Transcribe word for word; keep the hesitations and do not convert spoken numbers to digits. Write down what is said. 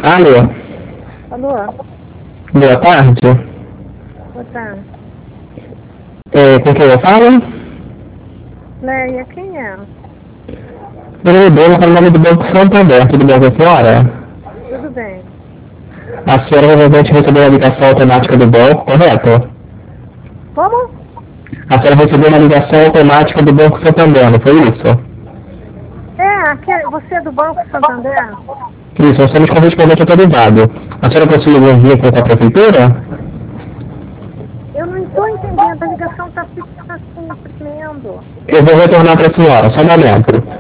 Alô? Alô? Boa tarde. Boa tarde. É, com quem eu falo? Leia, quem é? Eu devo para o nome do Banco Santander. Tudo bem com a senhora? Tudo bem. A senhora provavelmente recebeu a ligação automática do banco, correto? Como? A senhora recebeu uma ligação automática do Banco Santander, não foi isso? É, aqui, você é do Banco Santander? Isso, nós somos correspondente autorizado. A senhora possui algum vínculo com a prefeitura? Eu não estou entendendo, a ligação está assim, tremendo. Eu vou retornar para a senhora, só um momento.